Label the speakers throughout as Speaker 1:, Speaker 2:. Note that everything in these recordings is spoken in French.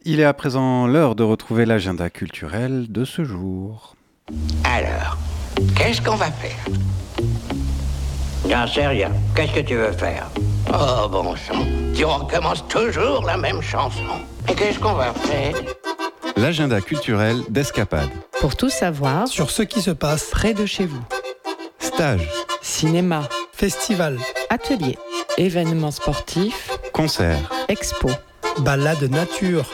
Speaker 1: Il est à présent l'heure de retrouver l'agenda culturel de ce jour.
Speaker 2: Alors, qu'est-ce qu'on va faire?
Speaker 3: J'en sais rien. Qu'est-ce que tu veux faire?
Speaker 2: Oh, bon sang, tu recommences toujours la même chanson. Et qu'est-ce qu'on va faire?
Speaker 1: L'agenda culturel d'Escapade.
Speaker 4: Pour tout savoir
Speaker 5: sur ce qui se passe
Speaker 4: près de chez vous.
Speaker 1: Stage,
Speaker 4: Cinéma,
Speaker 5: festival,
Speaker 4: atelier, événements sportifs,
Speaker 1: concert,
Speaker 4: expo.
Speaker 5: balade nature,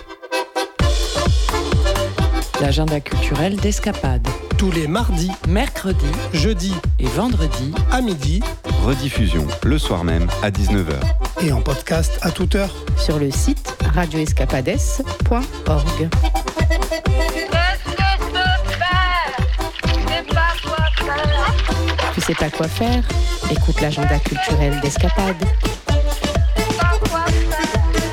Speaker 4: L'agenda culturel d'Escapade.
Speaker 5: tous les mardis,
Speaker 4: Mercredi
Speaker 5: jeudis
Speaker 4: et vendredi
Speaker 5: à midi
Speaker 1: rediffusion le soir même à 19h.
Speaker 5: et en podcast à toute heure.
Speaker 4: sur le site radioescapades.org.
Speaker 6: Qu'est-ce que je peux faire? Je sais pas quoi faire.
Speaker 4: Tu sais pas quoi faire? Écoute l'agenda culturel d'Escapade.
Speaker 6: Je sais pas quoi faire.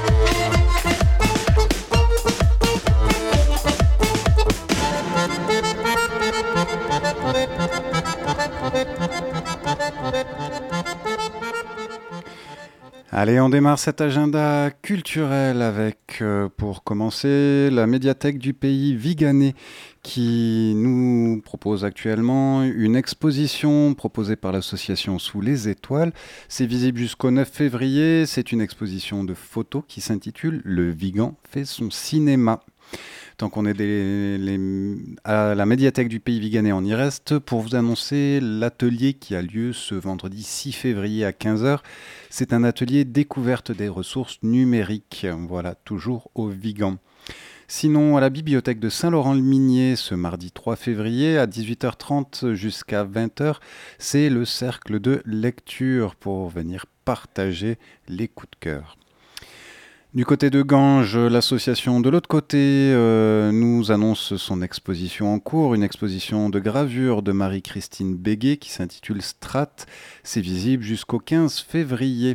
Speaker 1: Allez, on démarre cet agenda culturel avec, pour commencer, la médiathèque du pays Viganais qui nous propose actuellement une exposition proposée par l'association Sous les étoiles. C'est visible jusqu'au 9 février. C'est une exposition de photos qui s'intitule « Le Vigan fait son cinéma ». Tant qu'on est à la médiathèque du pays Viganais, on y reste pour vous annoncer l'atelier qui a lieu ce vendredi 6 février à 15h. C'est un atelier découverte des ressources numériques, voilà, toujours au Vigan. Sinon, à la bibliothèque de Saint-Laurent-le-Minier, ce mardi 3 février à 18h30 jusqu'à 20h, c'est le cercle de lecture pour venir partager les coups de cœur. Du côté de Ganges, l'association de l'autre côté nous annonce son exposition en cours, une exposition de gravure de Marie-Christine Béguet qui s'intitule Strat. C'est visible jusqu'au 15 février.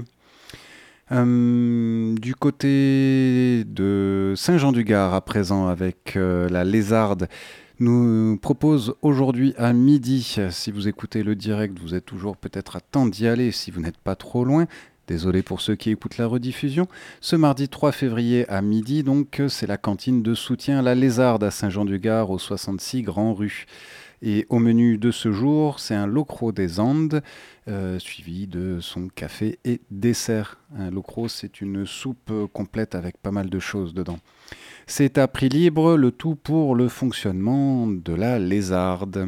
Speaker 1: Du côté de Saint-Jean-du-Gard, à présent, avec la Lézarde, nous propose aujourd'hui à midi, si vous écoutez le direct, vous êtes toujours peut-être à temps d'y aller si vous n'êtes pas trop loin. Désolé pour ceux qui écoutent la rediffusion. Ce mardi 3 février à midi, donc, c'est la cantine de soutien à la Lézarde à Saint-Jean-du-Gard au 66 Grand Rue. Et au menu de ce jour, c'est un locro des Andes, suivi de son café et dessert. Un locro, c'est une soupe complète avec pas mal de choses dedans. C'est à prix libre, le tout pour le fonctionnement de la Lézarde.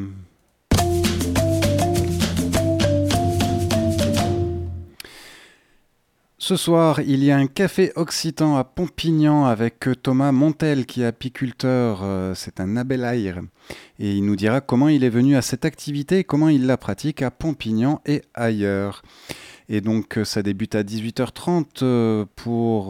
Speaker 1: Ce soir, il y a un café occitan à Pompignan avec Thomas Montel qui est apiculteur, c'est un abellaire. Et il nous dira comment il est venu à cette activité et comment il la pratique à Pompignan et ailleurs. Et donc ça débute à 18h30 pour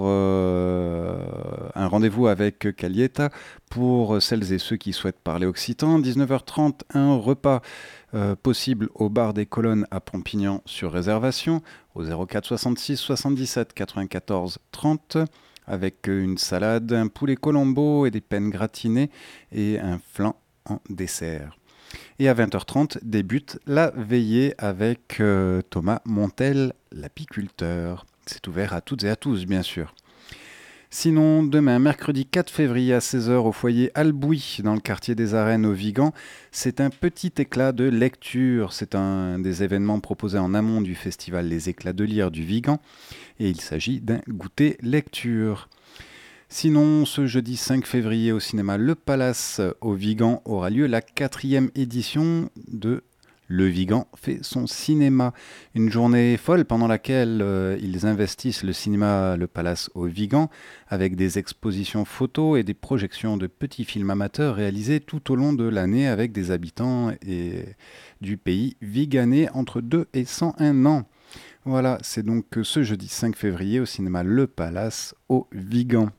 Speaker 1: un rendez-vous avec Calieta pour celles et ceux qui souhaitent parler occitan. 19h30, un repas possible au bar des Colonnes à Pompignan sur réservation au 04 66 77 94 30 avec une salade, un poulet colombo et des pennes gratinées et un flan en dessert. Et à 20h30 débute la veillée avec Thomas Montel, l'apiculteur. C'est ouvert à toutes et à tous, bien sûr. Sinon, demain, mercredi 4 février à 16h au foyer Albouy, dans le quartier des Arènes au Vigan, c'est un petit éclat de lecture. C'est un des événements proposés en amont du festival Les Éclats de lire du Vigan. Et il s'agit d'un goûter lecture. Sinon, ce jeudi 5 février au cinéma Le Palace au Vigan aura lieu la 4e édition de Le Vigan fait son cinéma. Une journée folle pendant laquelle ils investissent le cinéma Le Palace au Vigan avec des expositions photos et des projections de petits films amateurs réalisés tout au long de l'année avec des habitants du pays viganais entre 2 et 101 ans. Voilà, c'est donc ce jeudi 5 février au cinéma Le Palace au Vigan.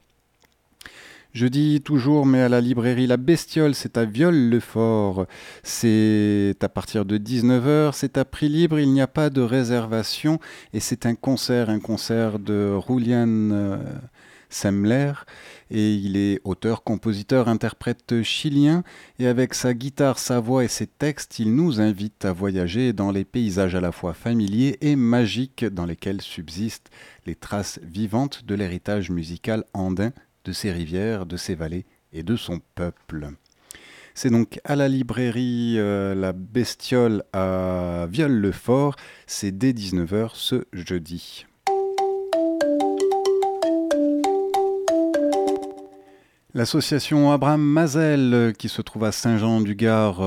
Speaker 1: Jeudi toujours, mais à la librairie La Bestiole, c'est à Viol-le-Fort. C'est à partir de 19h, c'est à prix libre, il n'y a pas de réservation. Et c'est un concert de Julian Semler. Et il est auteur, compositeur, interprète chilien. Et avec sa guitare, sa voix et ses textes, il nous invite à voyager dans les paysages à la fois familiers et magiques dans lesquels subsistent les traces vivantes de l'héritage musical andin de ses rivières, de ses vallées et de son peuple. C'est donc à la librairie La Bestiole à Viol-le-Fort, c'est dès 19h ce jeudi. L'association Abraham Mazel, qui se trouve à Saint-Jean-du-Gard,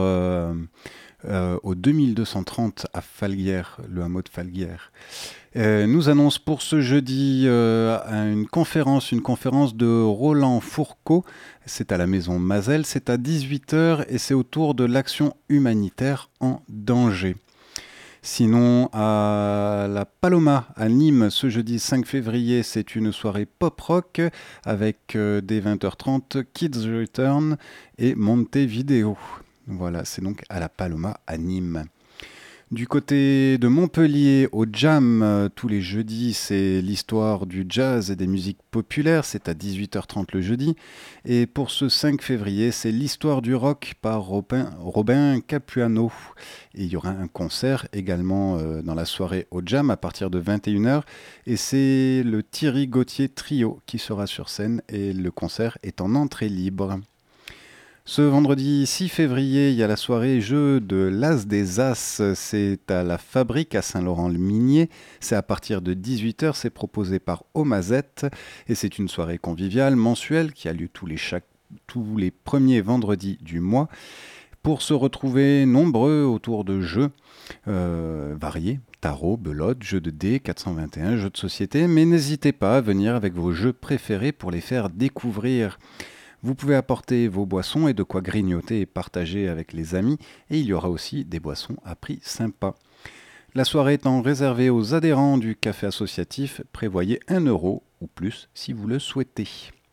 Speaker 1: au 2230 à Falguières, le hameau de Falguières, nous annonce pour ce jeudi une conférence de Roland Fourcault. C'est à la maison Mazel, c'est à 18h et c'est autour de l'action humanitaire en danger. Sinon, à la Paloma, à Nîmes, ce jeudi 5 février, c'est une soirée pop-rock avec dès 20h30 Kids Return et Montevideo. Voilà, c'est donc à la Paloma, à Nîmes. Du côté de Montpellier, au Jam, tous les jeudis, c'est l'histoire du jazz et des musiques populaires, c'est à 18h30 le jeudi. Et pour ce 5 février, c'est l'histoire du rock par Robin Capuano. Et il y aura un concert également dans la soirée au Jam à partir de 21h. Et c'est le Thierry Gauthier Trio qui sera sur scène et le concert est en entrée libre. Ce vendredi 6 février, il y a la soirée jeu de l'As des As. C'est à la Fabrique à Saint-Laurent-le-Minier. C'est à partir de 18h. C'est proposé par Omazette. Et c'est une soirée conviviale mensuelle qui a lieu tous les premiers vendredis du mois pour se retrouver nombreux autour de jeux variés. Tarot, belote, jeux de dés, 421, jeux de société. Mais n'hésitez pas à venir avec vos jeux préférés pour les faire découvrir. Vous pouvez apporter vos boissons et de quoi grignoter et partager avec les amis. Et il y aura aussi des boissons à prix sympa. La soirée étant réservée aux adhérents du café associatif, prévoyez 1 € ou plus si vous le souhaitez.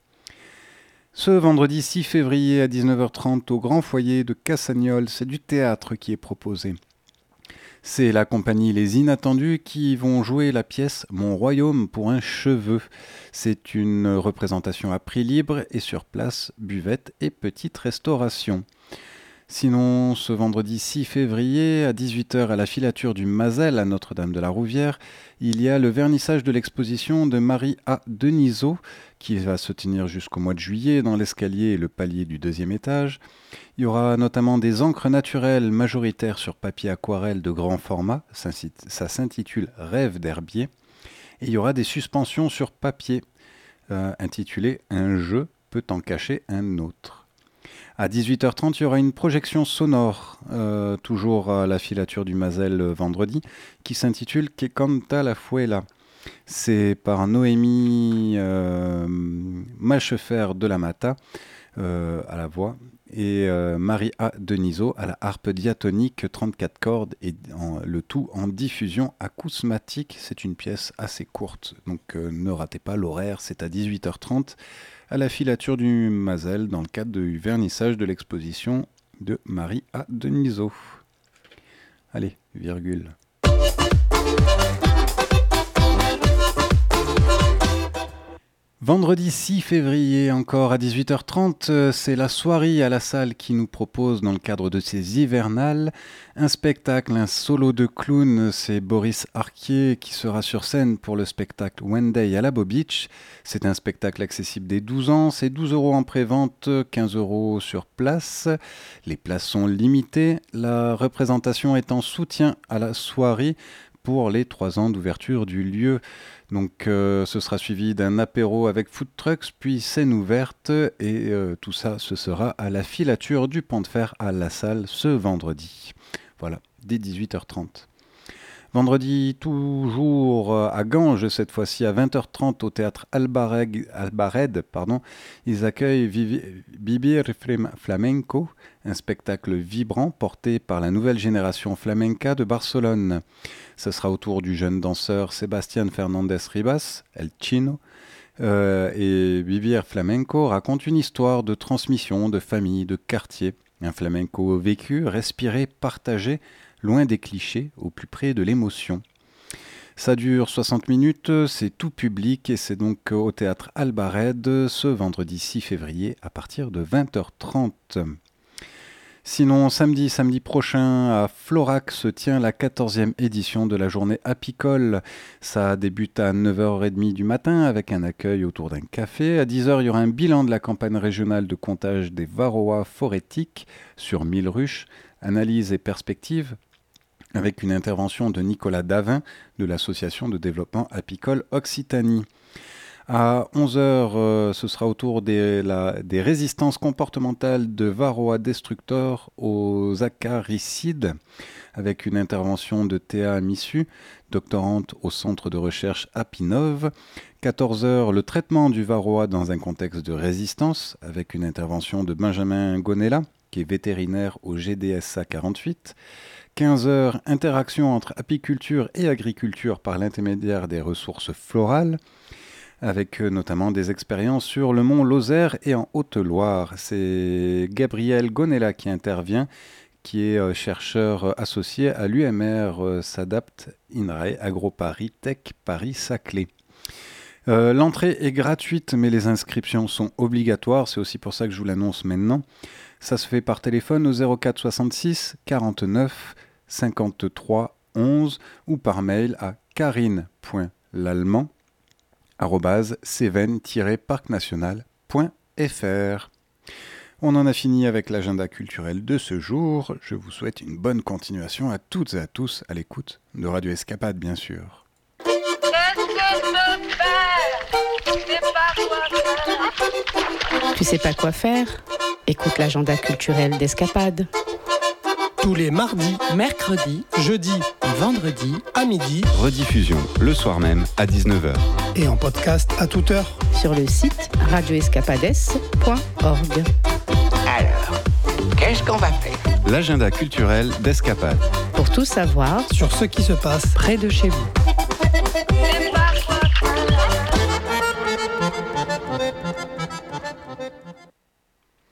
Speaker 1: Ce vendredi 6 février à 19h30 au Grand Foyer de Cassagnoles, c'est du théâtre qui est proposé. C'est la compagnie Les Inattendus qui vont jouer la pièce Mon Royaume pour un cheveu. C'est une représentation à prix libre et sur place, buvette et petite restauration. Sinon, ce vendredi 6 février, à 18h à la filature du Mazel à Notre-Dame-de-la-Rouvière, il y a le vernissage de l'exposition de Marie A. Denisot, qui va se tenir jusqu'au mois de juillet dans l'escalier et le palier du 2e étage. Il y aura notamment des encres naturelles majoritaires sur papier aquarelle de grand format, ça s'intitule Rêve d'herbier. Et il y aura des suspensions sur papier, intitulées Un jeu peut en cacher un autre. À 18h30, il y aura une projection sonore, toujours à la filature du Mazel vendredi, qui s'intitule Que canta la fuela. C'est par Noémie Malchefer de la Mata à la voix et Marie A. Denisot à la harpe diatonique 34 cordes et le tout en diffusion acousmatique. C'est une pièce assez courte, donc ne ratez pas l'horaire, c'est à 18h30 à la filature du Mazel dans le cadre du vernissage de l'exposition de Marie A. Denisot. Allez, virgule. Vendredi 6 février, encore à 18h30, c'est la soirée à la salle qui nous propose, dans le cadre de ses hivernales, un spectacle, un solo de clown. C'est Boris Arquier qui sera sur scène pour le spectacle One Day à la Beau Beach. C'est un spectacle accessible dès 12 ans, c'est 12 € en pré-vente, 15 € sur place. Les places sont limitées, la représentation est en soutien à la soirée pour les 3 ans d'ouverture du lieu. Donc ce sera suivi d'un apéro avec food trucks, puis scène ouverte et tout ça, ce sera à la filature du Pont de Fer à La Salle ce vendredi. Voilà, dès 18h30. Vendredi, toujours à Ganges, cette fois-ci à 20h30 au théâtre Albared, ils accueillent Bibir Flamenco, un spectacle vibrant porté par la nouvelle génération flamenca de Barcelone. Ce sera autour du jeune danseur Sébastien Fernandez Ribas, El Chino, et Bibir Flamenco raconte une histoire de transmission, de famille, de quartier. Un flamenco vécu, respiré, partagé, loin des clichés, au plus près de l'émotion. Ça dure 60 minutes, c'est tout public et c'est donc au théâtre Albared ce vendredi 6 février à partir de 20h30. Sinon, samedi prochain, à Florac se tient la 14e édition de la journée apicole. Ça débute à 9h30 du matin avec un accueil autour d'un café. À 10h, il y aura un bilan de la campagne régionale de comptage des varroas phorétiques sur 1000 ruches, analyse et perspective, avec une intervention de Nicolas Davin de l'association de développement apicole Occitanie. À 11h, ce sera autour des résistances comportementales de Varroa destructor aux acaricides, avec une intervention de Théa Missu, doctorante au centre de recherche Apinov. 14h, le traitement du Varroa dans un contexte de résistance, avec une intervention de Benjamin Gonella, qui est vétérinaire au GDSA 48. 15h, interaction entre apiculture et agriculture par l'intermédiaire des ressources florales, avec notamment des expériences sur le mont Lozère et en Haute-Loire. C'est Gabriel Gonella qui intervient, qui est chercheur associé à l'UMR S'Adapt INRAE AgroParis Tech Paris-Saclay. L'entrée est gratuite, mais les inscriptions sont obligatoires. C'est aussi pour ça que je vous l'annonce maintenant. Ça se fait par téléphone au 04 66 49 53 11 ou par mail à carine.lallemand@cévennes-parcnational.fr. On en a fini avec l'agenda culturel de ce jour. Je vous souhaite une bonne continuation à toutes et à tous à l'écoute de Radio Escapade, bien sûr.
Speaker 6: Qu'est-ce que je peux faire? Je sais pas quoi faire.
Speaker 4: Tu sais pas quoi faire? Écoute l'agenda culturel d'Escapade.
Speaker 5: Tous les mardis,
Speaker 7: Mercredi,
Speaker 5: jeudis
Speaker 7: et vendredi,
Speaker 5: à midi
Speaker 8: Rediffusion le soir même à 19h.
Speaker 5: et en podcast à toute heure.
Speaker 4: Sur le site radioescapades.org.
Speaker 2: Alors, qu'est-ce qu'on va faire?
Speaker 8: L'agenda culturel d'Escapade.
Speaker 4: Pour tout savoir
Speaker 5: Sur ce qui se passe
Speaker 7: près de chez vous.